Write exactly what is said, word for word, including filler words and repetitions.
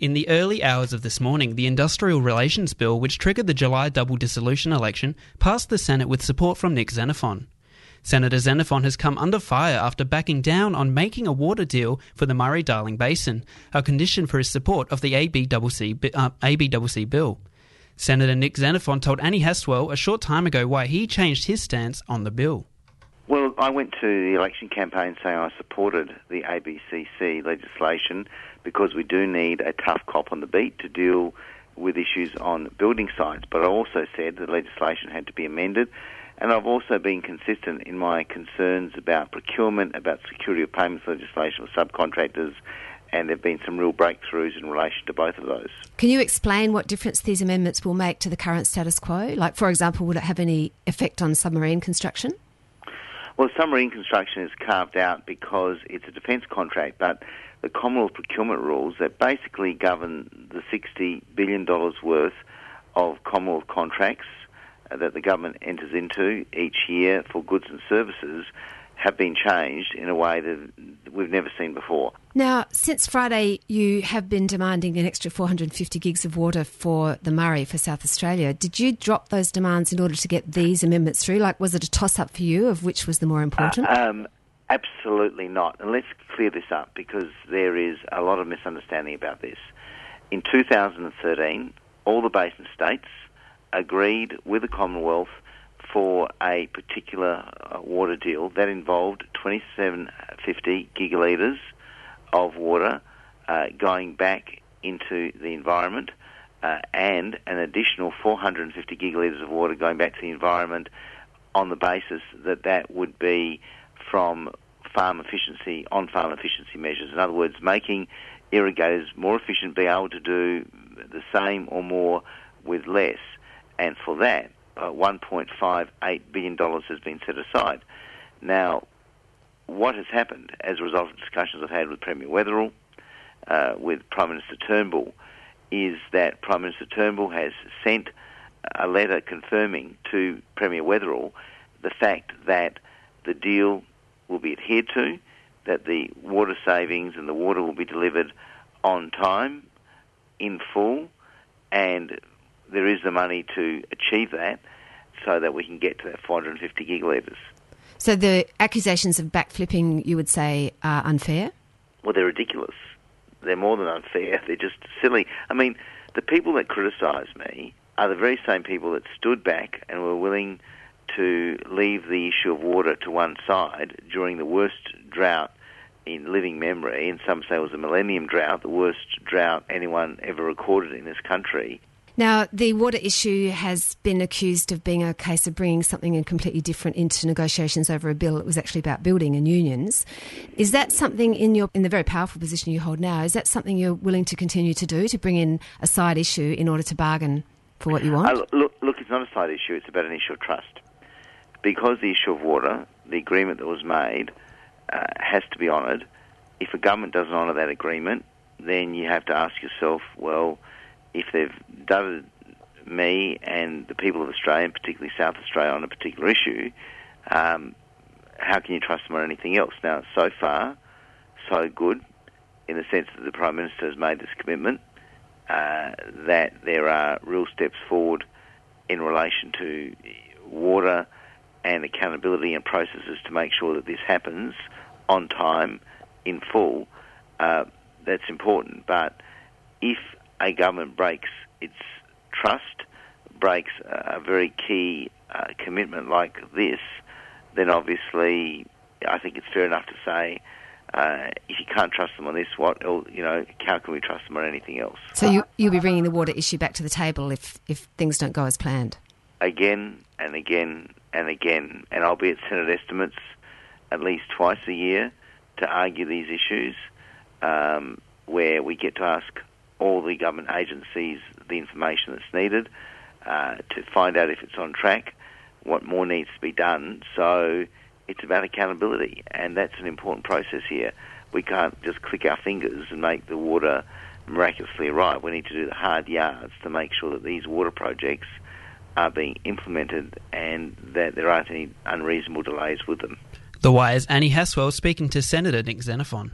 In the early hours of this morning, the Industrial Relations Bill, which triggered the July double dissolution election, passed the Senate with support from Nick Xenophon. Senator Xenophon has come under fire after backing down on making a water deal for the Murray-Darling Basin, a condition for his support of the A B C C, uh, A B C C bill. Senator Nick Xenophon told Annie Haswell a short time ago why he changed his stance on the bill. Well, I went to the election campaign saying I supported the A B C C legislation because we do need a tough cop on the beat to deal with issues on building sites. But I also said the legislation had to be amended, and I've also been consistent in my concerns about procurement, about security of payments legislation for subcontractors, and there have been some real breakthroughs in relation to both of those. Can you explain what difference these amendments will make to the current status quo? Like, for example, would it have any effect on submarine construction? Well, submarine construction is carved out because it's a defence contract, but the Commonwealth procurement rules that basically govern the sixty billion dollars worth of Commonwealth contracts that the government enters into each year for goods and services have been changed in a way that we've never seen before. Now, since Friday, you have been demanding an extra four hundred fifty gigs of water for the Murray for South Australia. Did you drop those demands in order to get these amendments through? Like, was it a toss-up for you of which was the more important? Uh, um, absolutely not. And let's clear this up because there is a lot of misunderstanding about this. In two thousand thirteen, all the basin states agreed with the Commonwealth for a particular uh, water deal that involved twenty-seven fifty gigalitres of water uh, going back into the environment uh, and an additional four hundred fifty gigalitres of water going back to the environment on the basis that that would be from farm efficiency, on-farm efficiency measures. In other words, making irrigators more efficient, be able to do the same or more with less. And for that, uh, one point five eight billion dollars has been set aside. Now, what has happened as a result of discussions I've had with Premier Weatherill, uh, with Prime Minister Turnbull, is that Prime Minister Turnbull has sent a letter confirming to Premier Weatherill the fact that the deal will be adhered to, that the water savings and the water will be delivered on time, in full, and there is the money to achieve that so that we can get to that four hundred fifty gigalitres. So the accusations of backflipping, you would say, are unfair? Well, they're ridiculous. They're more than unfair. They're just silly. I mean, the people that criticise me are the very same people that stood back and were willing to leave the issue of water to one side during the worst drought in living memory, and some say it was a millennium drought, the worst drought anyone ever recorded in this country. Now, the water issue has been accused of being a case of bringing something completely different into negotiations over a bill. It was actually about building and unions. Is that something in your in the very powerful position you hold now, is that something you're willing to continue to do, to bring in a side issue in order to bargain for what you want? Uh, look, look, it's not a side issue, it's about an issue of trust. Because the issue of water, the agreement that was made, uh, has to be honoured. If a government doesn't honour that agreement, then you have to ask yourself, well, if they've done me and the people of Australia, and particularly South Australia, on a particular issue, um, how can you trust them on anything else? Now, so far, so good, in the sense that the Prime Minister has made this commitment, uh, that there are real steps forward in relation to water and accountability and processes to make sure that this happens on time, in full. Uh, that's important. But if a government breaks its trust, breaks a very key uh, commitment like this, then obviously I think it's fair enough to say, uh, if you can't trust them on this, what else, you know, how can we trust them on anything else? So you, you'll be bringing the water issue back to the table if, if things don't go as planned? Again and again and again. And I'll be at Senate estimates at least twice a year to argue these issues, um, where we get to ask all the government agencies the information that's needed uh, to find out if it's on track, what more needs to be done. So it's about accountability, and that's an important process here. We can't just click our fingers and make the water miraculously arrive. We need to do the hard yards to make sure that these water projects are being implemented and that there aren't any unreasonable delays with them. The Wire's Annie Haswell speaking to Senator Nick Xenophon.